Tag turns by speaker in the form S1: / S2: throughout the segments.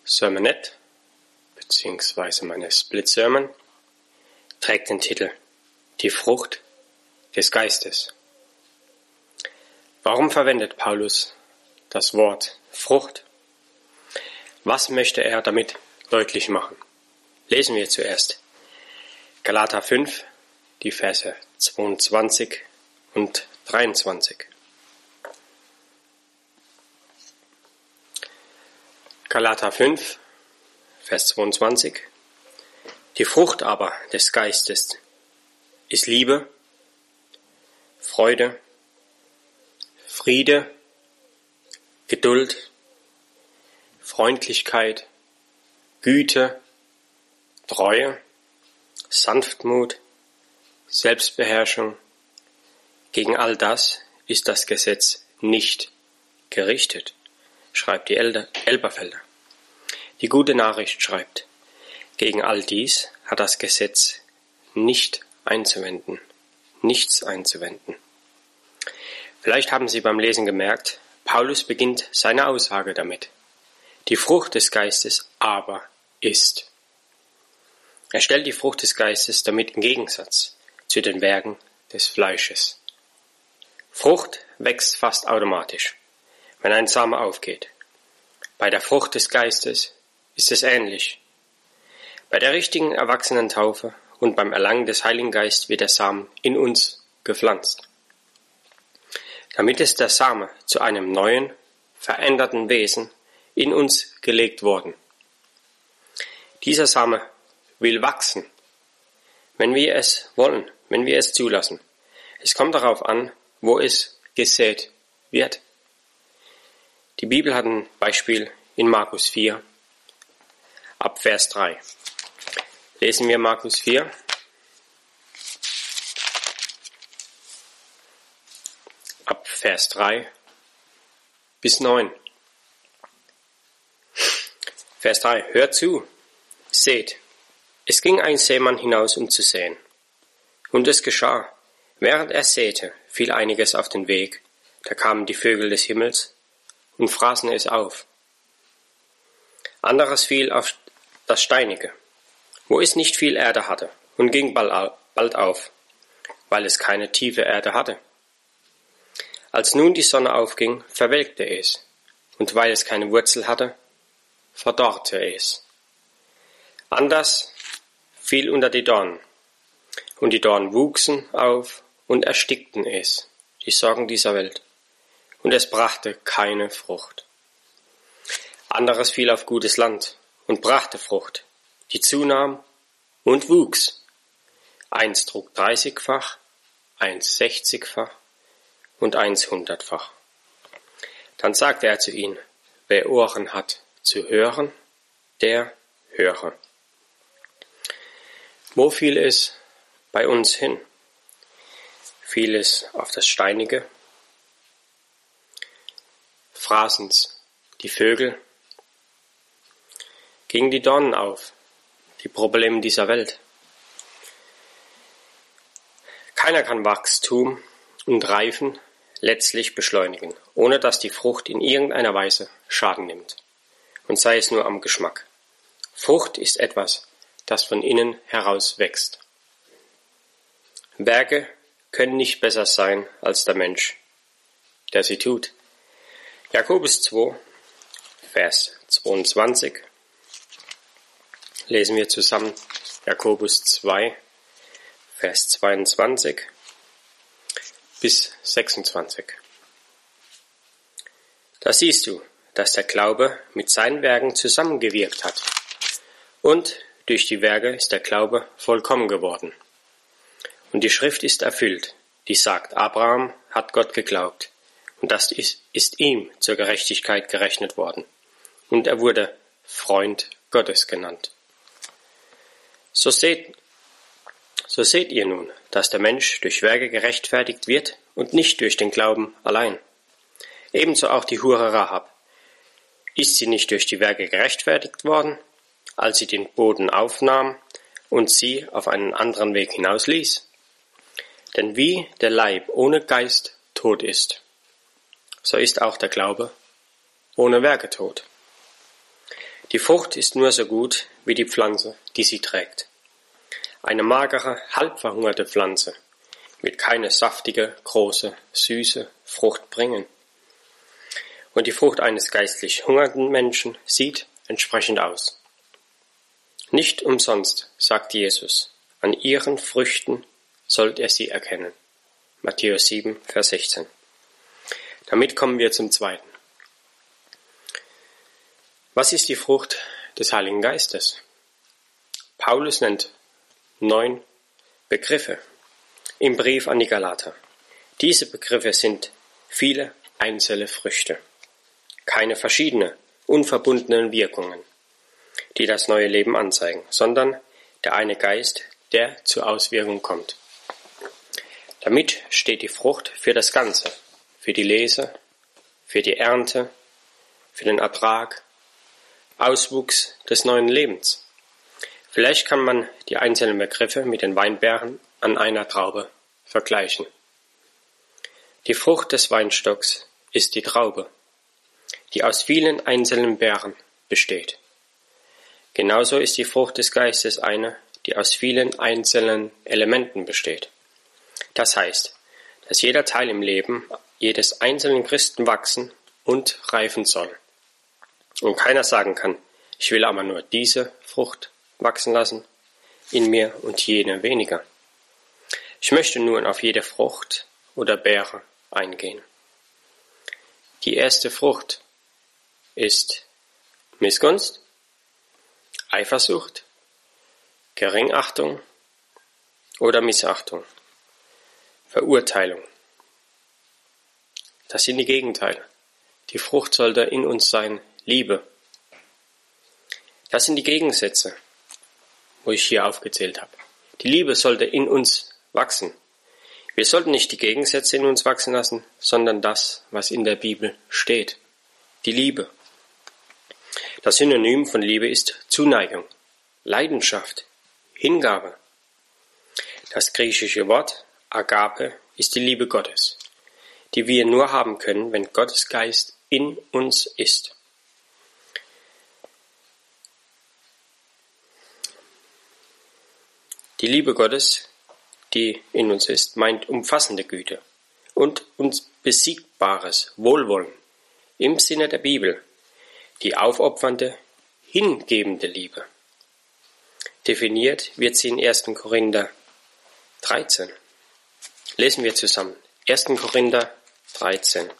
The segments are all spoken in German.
S1: Sermonette bzw. meine Split Sermon trägt den Titel Die Frucht des Geistes. Warum verwendet Paulus das Wort Frucht? Was möchte er damit deutlich machen? Lesen wir zuerst Galater 5, die Verse 22 und 23. Galater 5, Vers 22. Die Frucht aber des Geistes ist Liebe, Freude, Friede, Geduld, Freundlichkeit, Güte, Treue, Sanftmut, Selbstbeherrschung. Gegen all das ist das Gesetz nicht gerichtet, schreibt die Elberfelder. Die Gute Nachricht schreibt, gegen all dies hat das Gesetz nichts einzuwenden. Vielleicht haben Sie beim Lesen gemerkt, Paulus beginnt seine Aussage damit. Die Frucht des Geistes aber ist. Er stellt die Frucht des Geistes damit im Gegensatz zu den Werken des Fleisches. Frucht wächst fast automatisch, wenn ein Same aufgeht. Bei der Frucht des Geistes ist es ähnlich. Bei der richtigen Erwachsenentaufe und beim Erlangen des Heiligen Geistes wird der Samen in uns gepflanzt. Damit ist der Same zu einem neuen, veränderten Wesen in uns gelegt worden. Dieser Same will wachsen, wenn wir es wollen, wenn wir es zulassen. Es kommt darauf an, wo es gesät wird. Die Bibel hat ein Beispiel in Markus 4, ab Vers 3. Lesen wir Markus 4. Ab Vers 3 bis 9. Vers 3. Hört zu, seht, es ging ein Sämann hinaus, um zu säen. Und es geschah, während er säte, fiel einiges auf den Weg, da kamen die Vögel des Himmels und fraßen es auf. Anderes fiel auf das Steinige, wo es nicht viel Erde hatte, und ging bald auf, weil es keine tiefe Erde hatte. Als nun die Sonne aufging, verwelkte es, und weil es keine Wurzel hatte, verdorrte es. Anders fiel unter die Dornen, und die Dornen wuchsen auf und erstickten es, die Sorgen dieser Welt, und es brachte keine Frucht. Anderes fiel auf gutes Land und brachte Frucht, die zunahm und wuchs. Eins trug 30-fach, eins 60-fach und eins 100-fach. Dann sagte er zu ihnen, wer Ohren hat zu hören, der höre. Wo fiel es bei uns hin? Fiel es auf das Steinige? Fraßen's die Vögel? Gingen die Dornen auf? Die Probleme dieser Welt? Keiner kann Wachstum und Reifen letztlich beschleunigen, ohne dass die Frucht in irgendeiner Weise Schaden nimmt. Und sei es nur am Geschmack. Frucht ist etwas, das von innen heraus wächst. Werke können nicht besser sein als der Mensch, der sie tut. Jakobus 2, Vers 22. Lesen wir zusammen Jakobus 2, Vers 22 bis 26. Da siehst du, dass der Glaube mit seinen Werken zusammengewirkt hat. Und durch die Werke ist der Glaube vollkommen geworden. Und die Schrift ist erfüllt, die sagt, Abraham hat Gott geglaubt. Und das ist ihm zur Gerechtigkeit gerechnet worden. Und er wurde Freund Gottes genannt. So seht ihr nun, dass der Mensch durch Werke gerechtfertigt wird und nicht durch den Glauben allein. Ebenso auch die Hure Rahab. Ist sie nicht durch die Werke gerechtfertigt worden, als sie den Boden aufnahm und sie auf einen anderen Weg hinausließ? Denn wie der Leib ohne Geist tot ist, so ist auch der Glaube ohne Werke tot. Die Frucht ist nur so gut wie die Pflanze, die sie trägt. Eine magere, halb verhungerte Pflanze wird keine saftige, große, süße Frucht bringen. Und die Frucht eines geistlich hungernden Menschen sieht entsprechend aus. Nicht umsonst sagt Jesus, an ihren Früchten sollt ihr sie erkennen. Matthäus 7, Vers 16. Damit kommen wir zum zweiten. Was ist die Frucht des Heiligen Geistes? Paulus nennt 9 Begriffe im Brief an die Galater. Diese Begriffe sind viele einzelne Früchte, keine verschiedenen, unverbundenen Wirkungen, die das neue Leben anzeigen, sondern der eine Geist, der zur Auswirkung kommt. Damit steht die Frucht für das Ganze, für die Lese, für die Ernte, für den Ertrag, Auswuchs des neuen Lebens. Vielleicht kann man die einzelnen Begriffe mit den Weinbergen an einer Traube vergleichen. Die Frucht des Weinstocks ist die Traube, die aus vielen einzelnen Beeren besteht. Genauso ist die Frucht des Geistes eine, die aus vielen einzelnen Elementen besteht. Das heißt, dass jeder Teil im Leben jedes einzelnen Christen wachsen und reifen soll. Und keiner sagen kann, ich will aber nur diese Frucht wachsen lassen, in mir und jene weniger. Ich möchte nun auf jede Frucht oder Beere eingehen. Die erste Frucht ist Missgunst, Eifersucht, Geringachtung oder Missachtung, Verurteilung. Das sind die Gegenteile. Die Frucht sollte in uns sein, Liebe. Das sind die Gegensätze, wo ich hier aufgezählt habe. Die Liebe sollte in uns wachsen. Wir sollten nicht die Gegensätze in uns wachsen lassen, sondern das, was in der Bibel steht. Die Liebe. Das Synonym von Liebe ist Zuneigung, Leidenschaft, Hingabe. Das griechische Wort Agape ist die Liebe Gottes, die wir nur haben können, wenn Gottes Geist in uns ist. Die Liebe Gottes, die in uns ist, meint umfassende Güte und unbesiegbares Wohlwollen im Sinne der Bibel, die aufopfernde, hingebende Liebe. Definiert wird sie in 1. Korinther 13. Lesen wir zusammen. 1. Korinther 13.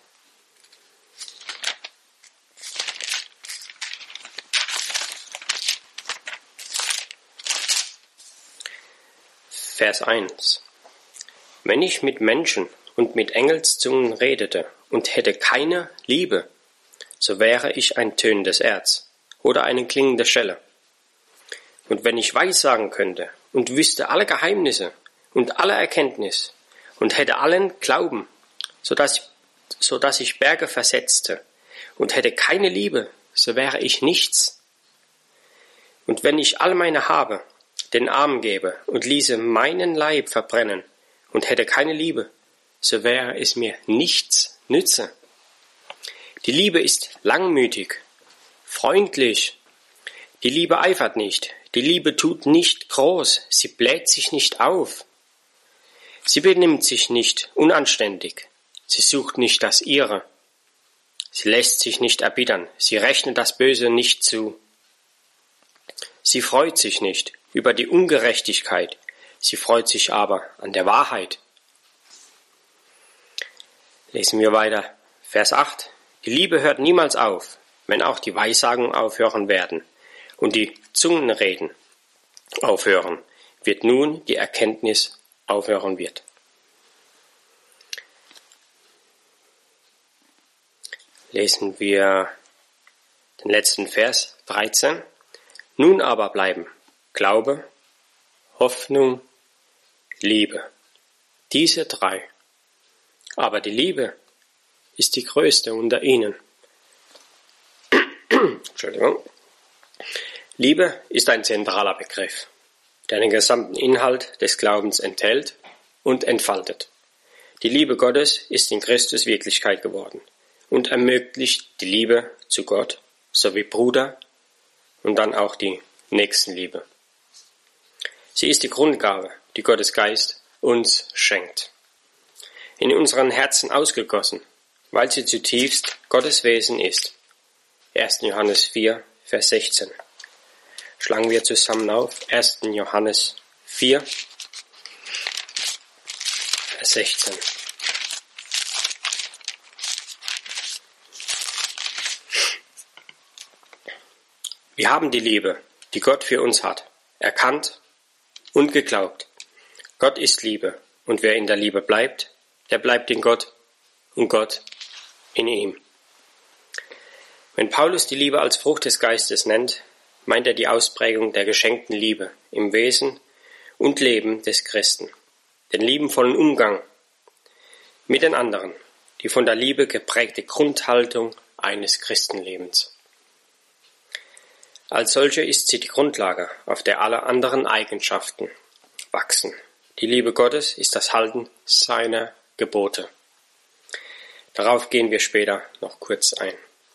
S1: Vers 1. Wenn ich mit Menschen und mit Engelszungen redete und hätte keine Liebe, so wäre ich ein tönendes Erz oder eine klingende Schelle. Und wenn ich Weissagen könnte und wüsste alle Geheimnisse und alle Erkenntnis und hätte allen Glauben, so dass ich Berge versetzte und hätte keine Liebe, so wäre ich nichts. Und wenn ich all meine Habe den Armen gäbe und ließe meinen Leib verbrennen und hätte keine Liebe, so wäre es mir nichts nütze. Die Liebe ist langmütig, freundlich. Die Liebe eifert nicht. Die Liebe tut nicht groß. Sie bläht sich nicht auf. Sie benimmt sich nicht unanständig. Sie sucht nicht das Ihre. Sie lässt sich nicht erbittern. Sie rechnet das Böse nicht zu. Sie freut sich nicht über die Ungerechtigkeit. Sie freut sich aber an der Wahrheit. Lesen wir weiter. Vers 8. Die Liebe hört niemals auf, wenn auch die Weissagungen aufhören werden und die Zungenreden aufhören, wird nun die Erkenntnis aufhören wird. Lesen wir den letzten Vers 13. Nun aber bleiben Glaube, Hoffnung, Liebe. Diese 3. Aber die Liebe ist die größte unter ihnen. Entschuldigung. Liebe ist ein zentraler Begriff, der den gesamten Inhalt des Glaubens enthält und entfaltet. Die Liebe Gottes ist in Christus Wirklichkeit geworden und ermöglicht die Liebe zu Gott sowie Bruder und dann auch die Nächstenliebe. Sie ist die Grundgabe, die Gottes Geist uns schenkt. In unseren Herzen ausgegossen, weil sie zutiefst Gottes Wesen ist. 1. Johannes 4, Vers 16. Schlagen wir zusammen auf. 1. Johannes 4, Vers 16. Wir haben die Liebe, die Gott für uns hat, erkannt und geglaubt. Gott ist Liebe, und wer in der Liebe bleibt, der bleibt in Gott und Gott in ihm. Wenn Paulus die Liebe als Frucht des Geistes nennt, meint er die Ausprägung der geschenkten Liebe im Wesen und Leben des Christen, den liebenvollen Umgang mit den anderen, die von der Liebe geprägte Grundhaltung eines Christenlebens. Als solche ist sie die Grundlage, auf der alle anderen Eigenschaften wachsen. Die Liebe Gottes ist das Halten seiner Gebote. Darauf gehen wir später noch kurz ein.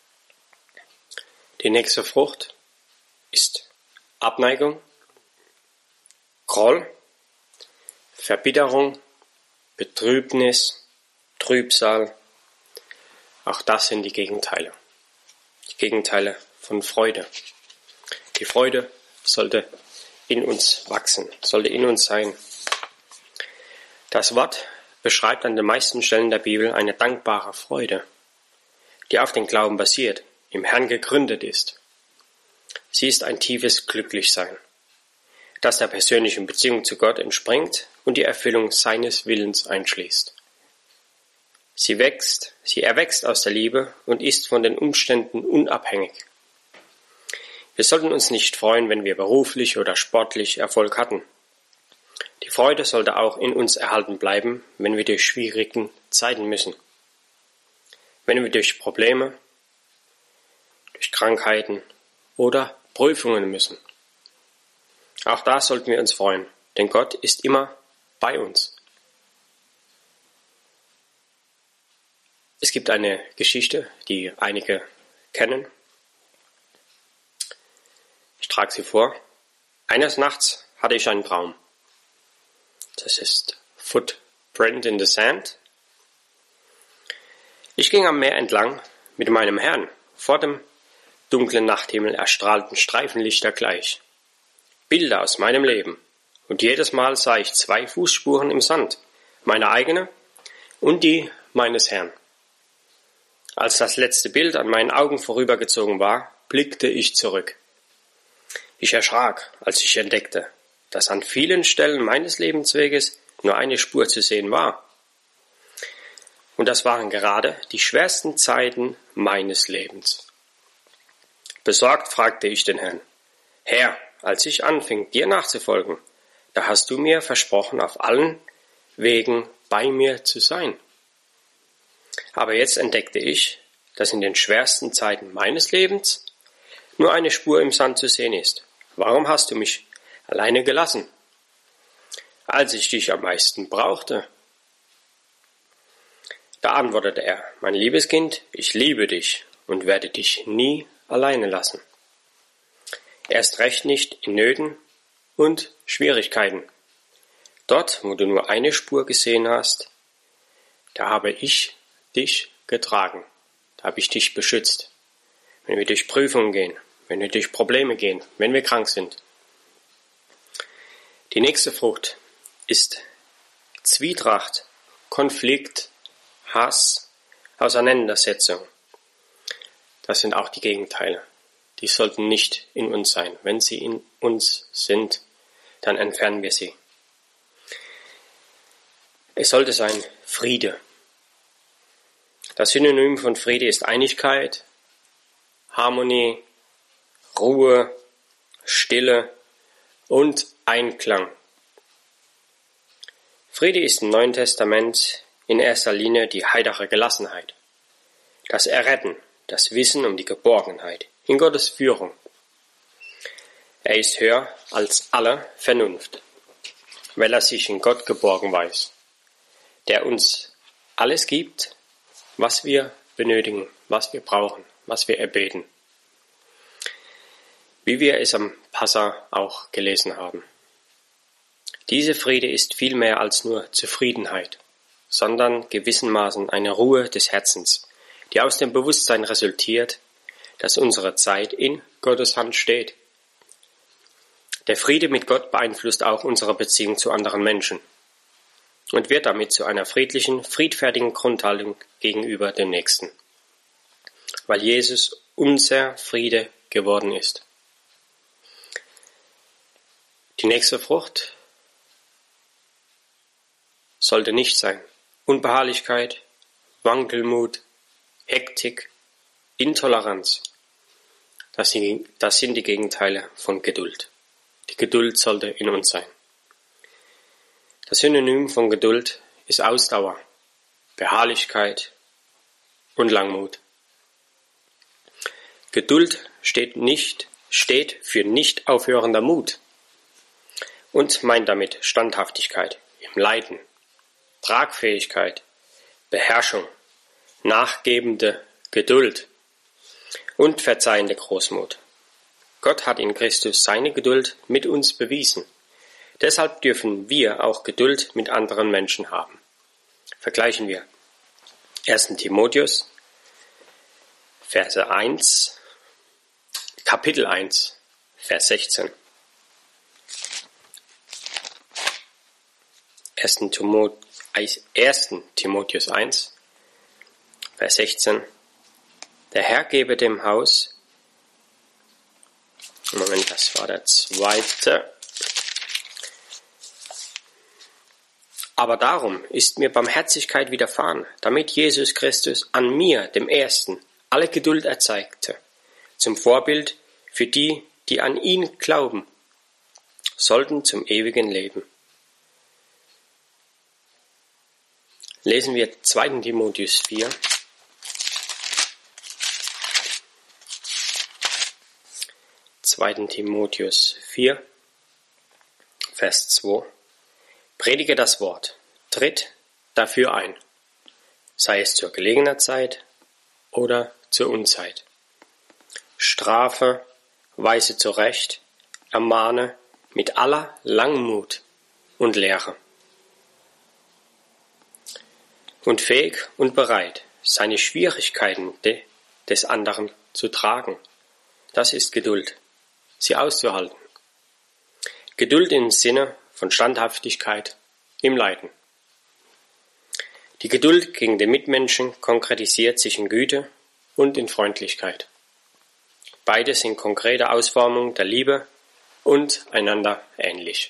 S1: Die nächste Frucht ist Abneigung, Groll, Verbitterung, Betrübnis, Trübsal. Auch das sind die Gegenteile. Die Gegenteile von Freude. Die Freude sollte in uns wachsen, sollte in uns sein. Das Wort beschreibt an den meisten Stellen der Bibel eine dankbare Freude, die auf den Glauben basiert, im Herrn gegründet ist. Sie ist ein tiefes Glücklichsein, das der persönlichen Beziehung zu Gott entspringt und die Erfüllung seines Willens einschließt. Sie erwächst aus der Liebe und ist von den Umständen unabhängig. Wir sollten uns nicht freuen, wenn wir beruflich oder sportlich Erfolg hatten. Die Freude sollte auch in uns erhalten bleiben, wenn wir durch schwierige Zeiten müssen. Wenn wir durch Probleme, durch Krankheiten oder Prüfungen müssen. Auch da sollten wir uns freuen, denn Gott ist immer bei uns. Es gibt eine Geschichte, die einige kennen. Ich trage sie vor. Eines Nachts hatte ich einen Traum. Das ist Footprint in the Sand. Ich ging am Meer entlang mit meinem Herrn. Vor dem dunklen Nachthimmel erstrahlten Streifenlichter gleich. Bilder aus meinem Leben. Und jedes Mal sah ich 2 Fußspuren im Sand. Meine eigene und die meines Herrn. Als das letzte Bild an meinen Augen vorübergezogen war, blickte ich zurück. Ich erschrak, als ich entdeckte, dass an vielen Stellen meines Lebensweges nur eine Spur zu sehen war. Und das waren gerade die schwersten Zeiten meines Lebens. Besorgt fragte ich den Herrn: Herr, als ich anfing, dir nachzufolgen, da hast du mir versprochen, auf allen Wegen bei mir zu sein. Aber jetzt entdeckte ich, dass in den schwersten Zeiten meines Lebens nur eine Spur im Sand zu sehen ist. Warum hast du mich alleine gelassen, als ich dich am meisten brauchte? Da antwortete er: Mein liebes Kind, ich liebe dich und werde dich nie alleine lassen. Erst recht nicht in Nöten und Schwierigkeiten. Dort, wo du nur eine Spur gesehen hast, da habe ich dich getragen, da habe ich dich beschützt. Wenn wir durch Prüfungen gehen, wenn wir durch Probleme gehen, wenn wir krank sind. Die nächste Frucht ist Zwietracht, Konflikt, Hass, Auseinandersetzung. Das sind auch die Gegenteile. Die sollten nicht in uns sein. Wenn sie in uns sind, dann entfernen wir sie. Es sollte sein Friede. Das Synonym von Friede ist Einigkeit, Harmonie, Ruhe, Stille und Einklang. Friede ist im Neuen Testament in erster Linie die heitere Gelassenheit, das Erretten, das Wissen um die Geborgenheit in Gottes Führung. Er ist höher als alle Vernunft, weil er sich in Gott geborgen weiß, der uns alles gibt, was wir benötigen, was wir brauchen, was wir erbeten. wie wir es am Passa auch gelesen haben. Dieser Friede ist viel mehr als nur Zufriedenheit, sondern gewissermaßen eine Ruhe des Herzens, die aus dem Bewusstsein resultiert, dass unsere Zeit in Gottes Hand steht. Der Friede mit Gott beeinflusst auch unsere Beziehung zu anderen Menschen und wird damit zu einer friedlichen, friedfertigen Grundhaltung gegenüber dem Nächsten, weil Jesus unser Friede geworden ist. Die nächste Frucht sollte nicht sein Unbeharrlichkeit, Wankelmut, Hektik, Intoleranz. Das sind die Gegenteile von Geduld. Die Geduld sollte in uns sein. Das Synonym von Geduld ist Ausdauer, Beharrlichkeit und Langmut. Geduld steht für nicht aufhörender Mut und meint damit Standhaftigkeit im Leiden, Tragfähigkeit, Beherrschung, nachgebende Geduld und verzeihende Großmut. Gott hat in Christus seine Geduld mit uns bewiesen. Deshalb dürfen wir auch Geduld mit anderen Menschen haben. Vergleichen wir 1. Timotheus, Kapitel 1, Vers 16. 1. Timotheus 1, Vers 16. Der Herr gebe dem Haus, Moment, das war der zweite. Aber darum ist mir Barmherzigkeit widerfahren, damit Jesus Christus an mir, dem Ersten, alle Geduld erzeigte, zum Vorbild für die, die an ihn glauben, sollten zum ewigen Leben. Lesen wir 2. Timotheus 4. 2. Timotheus 4, Vers 2. Predige das Wort, tritt dafür ein, sei es zur gelegener Zeit oder zur Unzeit. Strafe, weise zurecht, ermahne mit aller Langmut und Lehre. Und fähig und bereit, seine Schwierigkeiten des anderen zu tragen. Das ist Geduld, sie auszuhalten. Geduld im Sinne von Standhaftigkeit im Leiden. Die Geduld gegen den Mitmenschen konkretisiert sich in Güte und in Freundlichkeit. Beide sind konkrete Ausformungen der Liebe und einander ähnlich.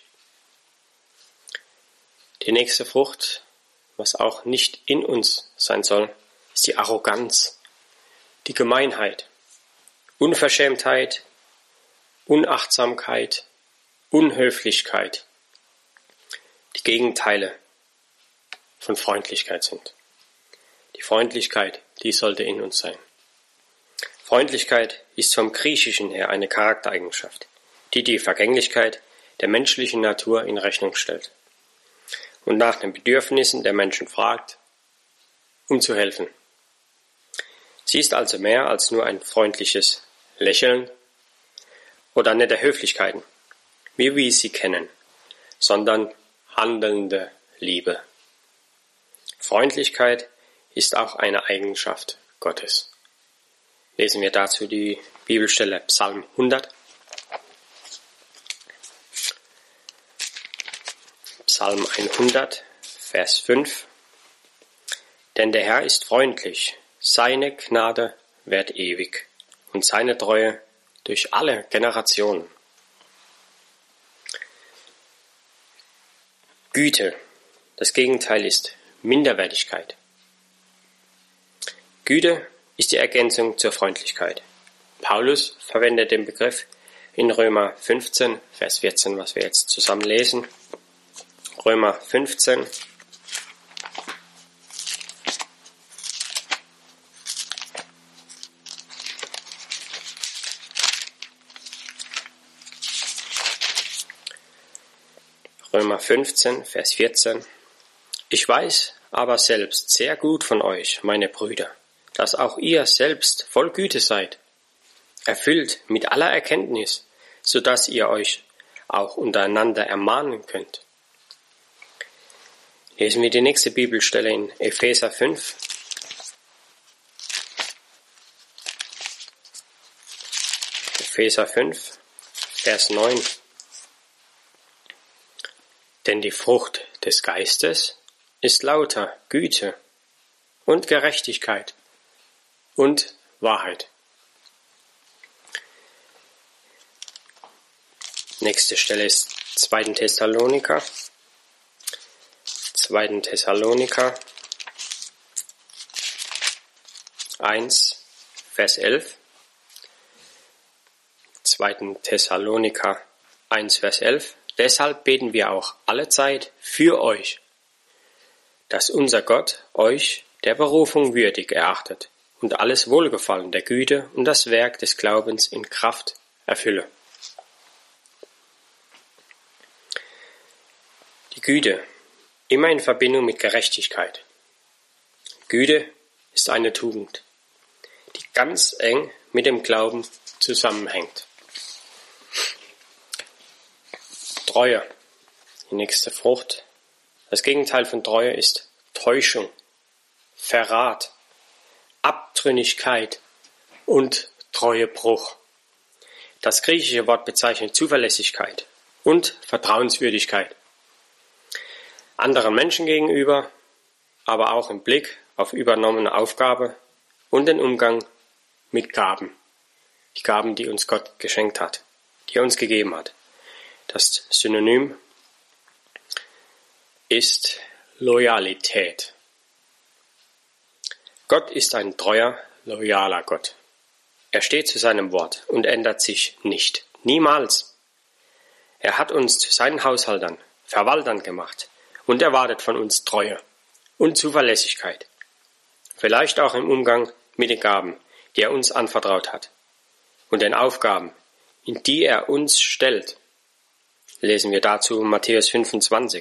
S1: Die nächste Frucht, was auch nicht in uns sein soll, ist die Arroganz, die Gemeinheit, Unverschämtheit, Unachtsamkeit, Unhöflichkeit, die Gegenteile von Freundlichkeit sind. Die Freundlichkeit, die sollte in uns sein. Freundlichkeit ist vom Griechischen her eine Charaktereigenschaft, die die Vergänglichkeit der menschlichen Natur in Rechnung stellt und nach den Bedürfnissen der Menschen fragt, um zu helfen. Sie ist also mehr als nur ein freundliches Lächeln oder nette Höflichkeiten, wie wir sie kennen, sondern handelnde Liebe. Freundlichkeit ist auch eine Eigenschaft Gottes. Lesen wir dazu die Bibelstelle Psalm 100. Psalm 100, Vers 5. Denn der Herr ist freundlich, seine Gnade währt ewig und seine Treue durch alle Generationen. Güte, das Gegenteil ist Minderwertigkeit. Güte ist die Ergänzung zur Freundlichkeit. Paulus verwendet den Begriff in Römer 15, Vers 14, was wir jetzt zusammen lesen. Römer 15. Römer 15, Vers 14. Ich weiß aber selbst sehr gut von euch, meine Brüder, dass auch ihr selbst voll Güte seid. erfüllt mit aller Erkenntnis, so dass ihr euch auch untereinander ermahnen könnt. Lesen wir die nächste Bibelstelle in Epheser 5. Epheser 5, Vers 9. Denn die Frucht des Geistes ist lauter Güte und Gerechtigkeit und Wahrheit. Nächste Stelle ist 2. Thessaloniker. 2. Thessaloniker 1, Vers 11. 2. Thessaloniker 1, Vers 11. Deshalb beten wir auch allezeit für euch, dass unser Gott euch der Berufung würdig erachtet und alles Wohlgefallen der Güte und das Werk des Glaubens in Kraft erfülle. Die Güte, immer in Verbindung mit Gerechtigkeit. Güte ist eine Tugend, die ganz eng mit dem Glauben zusammenhängt. Treue, die nächste Frucht. Das Gegenteil von Treue ist Täuschung, Verrat, Abtrünnigkeit und Treuebruch. Das griechische Wort bezeichnet Zuverlässigkeit und Vertrauenswürdigkeit. Anderen Menschen gegenüber, aber auch im Blick auf übernommene Aufgabe und den Umgang mit Gaben. Die Gaben, die uns Gott geschenkt hat, die er uns gegeben hat. Das Synonym ist Loyalität. Gott ist ein treuer, loyaler Gott. Er steht zu seinem Wort und ändert sich nicht. Niemals. Er hat uns zu seinen Haushaltern, Verwaltern gemacht und erwartet von uns Treue und Zuverlässigkeit. Vielleicht auch im Umgang mit den Gaben, die er uns anvertraut hat und den Aufgaben, in die er uns stellt. Lesen wir dazu Matthäus 25.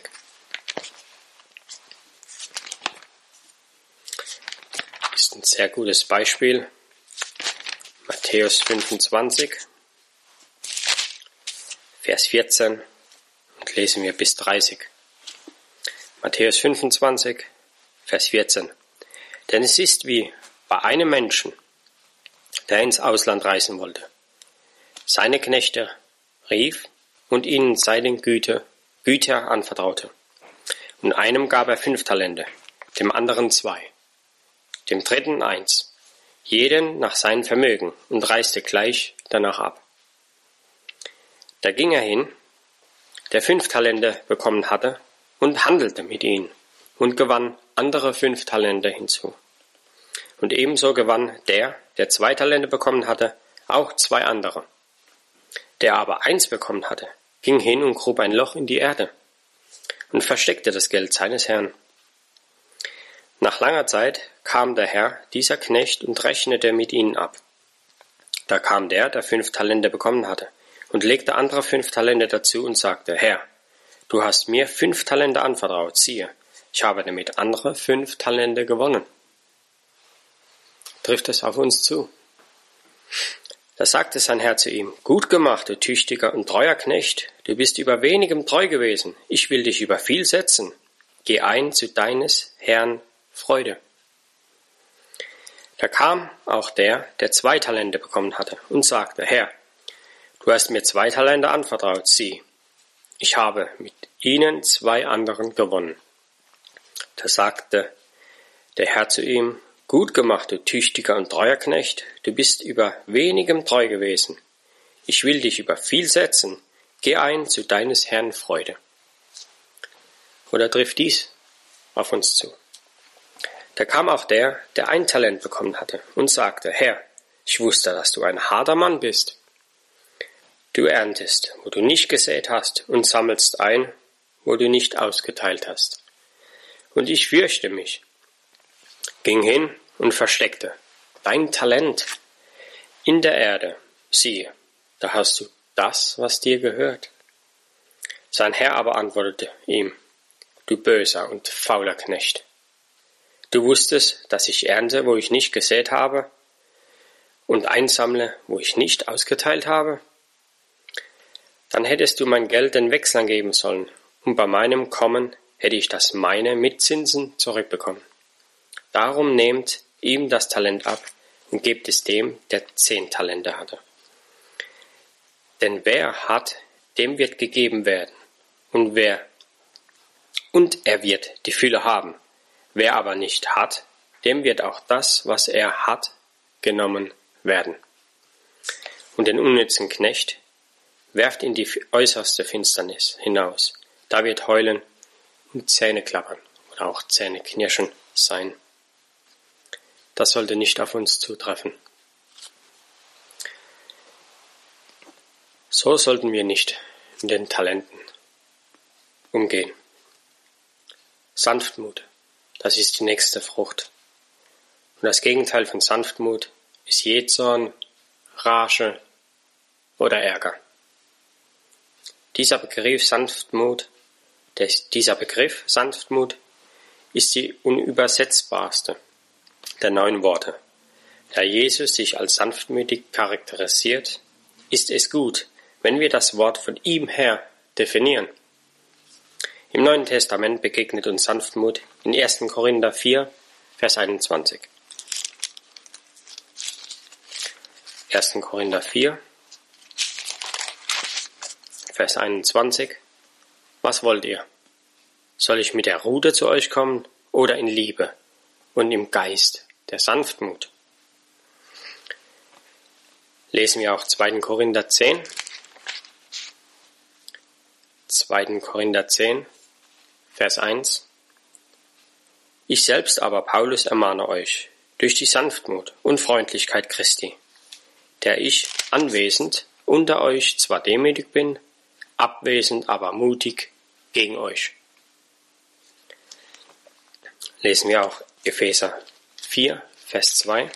S1: Das ist ein sehr gutes Beispiel. Matthäus 25, Vers 14 und lesen wir bis 30. Matthäus 25, Vers 14. Denn es ist wie bei einem Menschen, der ins Ausland reisen wollte. Seine Knechte rief und ihnen seine Güter anvertraute. Und einem gab er 5 Talente, dem anderen 2, dem dritten 1, jeden nach seinem Vermögen und reiste gleich danach ab. Da ging er hin, der 5 Talente bekommen hatte, und handelte mit ihnen und gewann andere 5 Talente hinzu. Und ebenso gewann der 2 Talente bekommen hatte, auch 2 andere. Der aber 1 bekommen hatte, ging hin und grub ein Loch in die Erde und versteckte das Geld seines Herrn. Nach langer Zeit kam der Herr dieser Knecht und rechnete mit ihnen ab. Da kam der 5 Talente bekommen hatte, und legte andere 5 Talente dazu und sagte, Herr, du hast mir 5 Talente anvertraut, siehe, ich habe damit andere 5 Talente gewonnen. Trifft es auf uns zu? Da sagte sein Herr zu ihm, gut gemacht, du tüchtiger und treuer Knecht, du bist über wenigem treu gewesen, ich will dich über viel setzen, geh ein zu deines Herrn Freude. Da kam auch der 2 Talente bekommen hatte und sagte, Herr, du hast mir 2 Talente anvertraut, sieh, ich habe mit ihnen 2 anderen gewonnen. Da sagte der Herr zu ihm, gut gemacht, du tüchtiger und treuer Knecht, du bist über wenigem treu gewesen. Ich will dich über viel setzen, geh ein zu deines Herrn Freude. Oder trifft dies auf uns zu? Da kam auch der 1 Talent bekommen hatte und sagte, Herr, ich wusste, dass du ein harter Mann bist. Du erntest, wo du nicht gesät hast, und sammelst ein, wo du nicht ausgeteilt hast. Und ich fürchte mich, ging hin und versteckte dein Talent in der Erde. Siehe, da hast du das, was dir gehört. Sein Herr aber antwortete ihm, du böser und fauler Knecht. Du wusstest, dass ich ernte, wo ich nicht gesät habe, und einsammle, wo ich nicht ausgeteilt habe? Dann hättest du mein Geld den Wechslern geben sollen, und bei meinem Kommen hätte ich das meine mit Zinsen zurückbekommen. Darum nehmt ihm das Talent ab und gebt es dem, der 10 Talente hatte. Denn wer hat, dem wird gegeben werden, und er wird die Fülle haben. Wer aber nicht hat, dem wird auch das, was er hat, genommen werden. Und den unnützen Knecht werft in die äußerste Finsternis hinaus. Da wird Heulen und Zähneklappern oder auch Zähneknirschen sein. Das sollte nicht auf uns zutreffen. So sollten wir nicht mit den Talenten umgehen. Sanftmut, das ist die nächste Frucht. Und das Gegenteil von Sanftmut ist Jähzorn, Rage oder Ärger. Dieser Begriff Sanftmut ist die unübersetzbarste der 9 Worte. Da Jesus sich als sanftmütig charakterisiert, ist es gut, wenn wir das Wort von ihm her definieren. Im Neuen Testament begegnet uns Sanftmut in 1. Korinther 4, Vers 21. 1. Korinther 4, Vers 21. Was wollt ihr? Soll ich mit der Rute zu euch kommen oder in Liebe und im Geist der Sanftmut? Lesen wir auch 2. Korinther 10. 2. Korinther 10, Vers 1. Ich selbst aber, Paulus, ermahne euch durch die Sanftmut und Freundlichkeit Christi, der ich anwesend unter euch zwar demütig bin, abwesend aber mutig gegen euch. Lesen wir auch Epheser 4, Vers 2.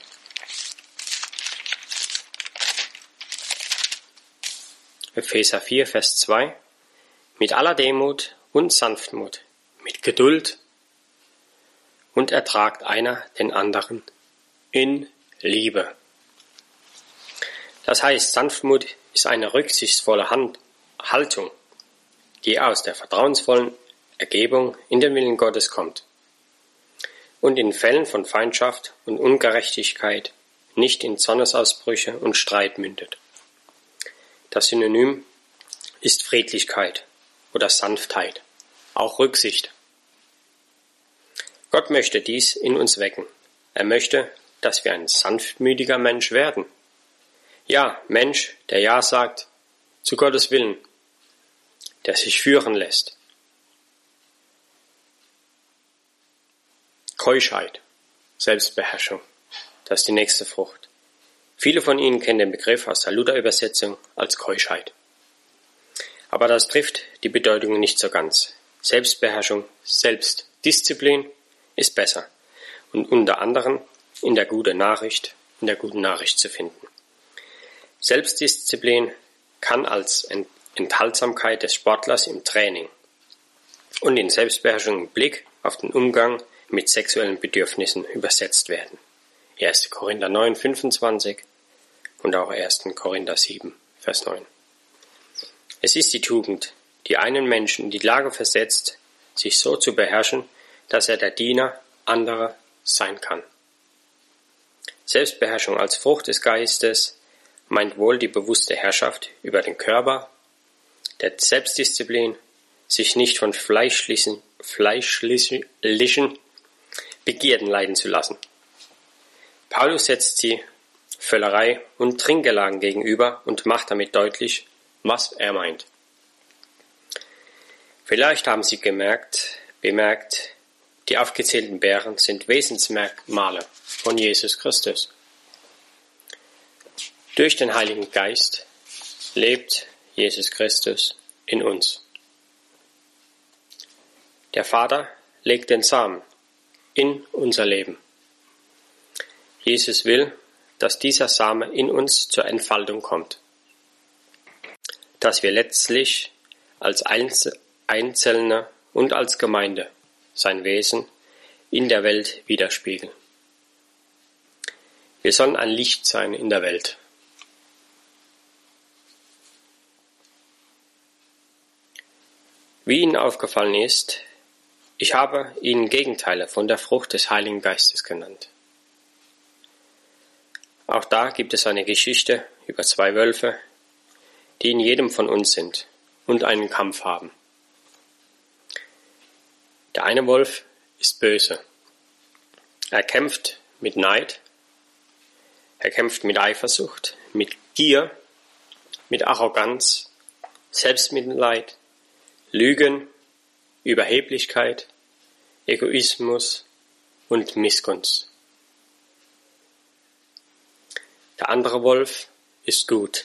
S1: Epheser 4, Vers 2. Mit aller Demut und Sanftmut, mit Geduld und ertragt einer den anderen in Liebe. Das heißt, Sanftmut ist eine rücksichtsvolle Haltung, die aus der vertrauensvollen Ergebung in den Willen Gottes kommt und in Fällen von Feindschaft und Ungerechtigkeit nicht in Zornesausbrüche und Streit mündet. Das Synonym ist Friedlichkeit oder Sanftheit, auch Rücksicht. Gott möchte dies in uns wecken. Er möchte, dass wir ein sanftmütiger Mensch werden. Ja, Mensch, der Ja sagt zu Gottes Willen, der sich führen lässt. Keuschheit, Selbstbeherrschung, das ist die nächste Frucht. Viele von Ihnen kennen den Begriff aus der Luther-Übersetzung als Keuschheit. Aber das trifft die Bedeutung nicht so ganz. Selbstbeherrschung, Selbstdisziplin ist besser und unter anderem in der guten Nachricht zu finden. Selbstdisziplin kann als Enthaltsamkeit des Sportlers im Training und in Selbstbeherrschung im Blick auf den Umgang mit sexuellen Bedürfnissen übersetzt werden. 1. Korinther 9, 25 und auch 1. Korinther 7, Vers 9. Es ist die Tugend, die einen Menschen in die Lage versetzt, sich so zu beherrschen, dass er der Diener anderer sein kann. Selbstbeherrschung als Frucht des Geistes meint wohl die bewusste Herrschaft über den Körper, der Selbstdisziplin, sich nicht von fleischlichen Begierden leiten zu lassen. Paulus setzt sie Völlerei und Trinkgelagen gegenüber und macht damit deutlich, was er meint. Vielleicht haben Sie bemerkt, die aufgezählten Bären sind Wesensmerkmale von Jesus Christus. Durch den Heiligen Geist lebt Jesus Christus in uns. Der Vater legt den Samen in unser Leben. Jesus will, dass dieser Same in uns zur Entfaltung kommt, dass wir letztlich als Einzelne und als Gemeinde sein Wesen in der Welt widerspiegeln. Wir sollen ein Licht sein in der Welt. Wie Ihnen aufgefallen ist, ich habe Ihnen Gegenteile von der Frucht des Heiligen Geistes genannt. Auch da gibt es eine Geschichte über 2 Wölfe, die in jedem von uns sind und einen Kampf haben. Der eine Wolf ist böse. Er kämpft mit Neid, er kämpft mit Eifersucht, mit Gier, mit Arroganz, Selbstmitleid, Lügen, Überheblichkeit, Egoismus und Missgunst. Der andere Wolf ist gut.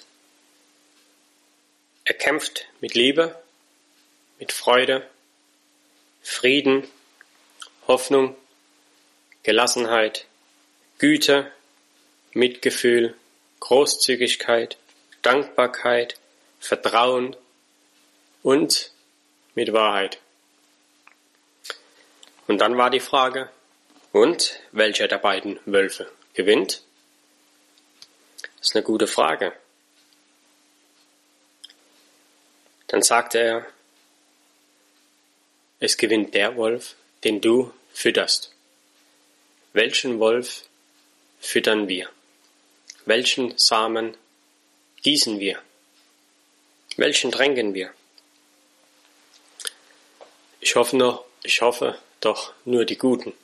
S1: Er kämpft mit Liebe, mit Freude, Frieden, Hoffnung, Gelassenheit, Güte, Mitgefühl, Großzügigkeit, Dankbarkeit, Vertrauen und mit Wahrheit. Und dann war die Frage, und welcher der beiden Wölfe gewinnt? Das ist eine gute Frage. Dann sagte er, es gewinnt der Wolf, den du fütterst. Welchen Wolf füttern wir? Welchen Samen gießen wir? Welchen tränken wir? Ich hoffe doch nur die Guten,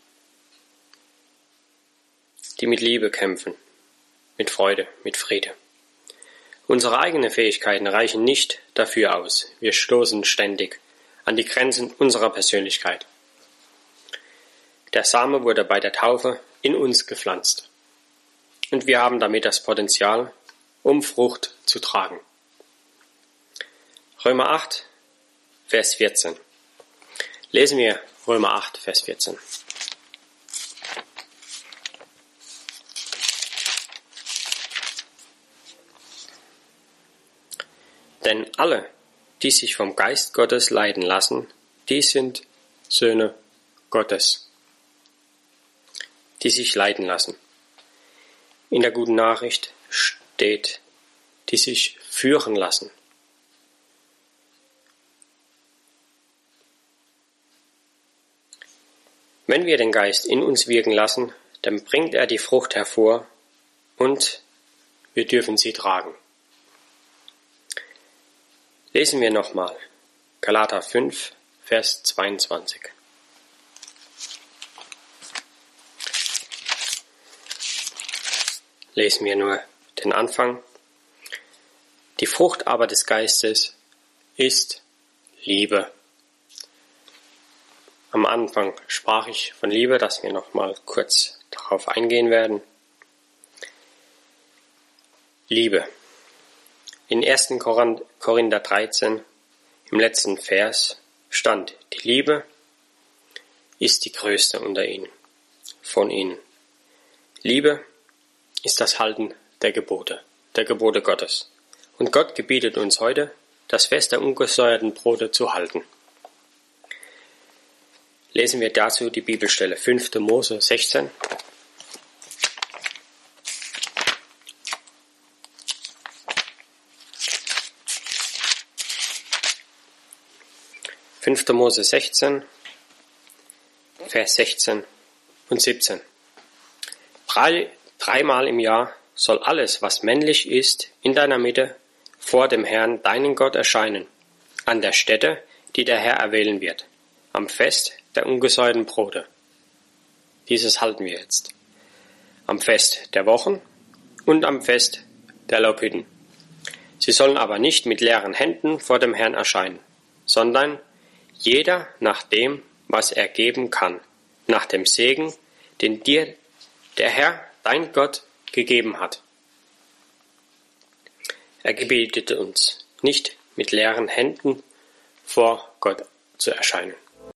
S1: die mit Liebe kämpfen, mit Freude, mit Friede. Unsere eigenen Fähigkeiten reichen nicht dafür aus. Wir stoßen ständig an die Grenzen unserer Persönlichkeit. Der Same wurde bei der Taufe in uns gepflanzt. Und wir haben damit das Potenzial, um Frucht zu tragen. Römer 8, Vers 14. Lesen wir Römer 8, Vers 14. Denn alle, die sich vom Geist Gottes leiten lassen, die sind Söhne Gottes. Die sich leiten lassen. In der guten Nachricht steht, die sich führen lassen. Wenn wir den Geist in uns wirken lassen, dann bringt er die Frucht hervor und wir dürfen sie tragen. Lesen wir nochmal Galater 5, Vers 22. Lesen wir nur den Anfang. Die Frucht aber des Geistes ist Liebe. Am Anfang sprach ich von Liebe, dass wir nochmal kurz darauf eingehen werden. Liebe. In 1. Korinther 13, im letzten Vers, stand, die Liebe ist die größte unter ihnen, von ihnen. Liebe ist das Halten der Gebote Gottes. Und Gott gebietet uns heute, das Fest der ungesäuerten Brote zu halten. Lesen wir dazu die Bibelstelle 5. Mose 16. Mose 16, Vers 16 und 17. Dreimal im Jahr soll alles, was männlich ist, in deiner Mitte vor dem Herrn, deinen Gott, erscheinen, an der Stätte, die der Herr erwählen wird, am Fest der ungesäuerten Brote. Dieses halten wir jetzt. Am Fest der Wochen und am Fest der Laubhütten. Sie sollen aber nicht mit leeren Händen vor dem Herrn erscheinen, sondern jeder nach dem, was er geben kann, nach dem Segen, den dir der Herr, dein Gott, gegeben hat. Er gebietet uns, nicht mit leeren Händen vor Gott zu erscheinen.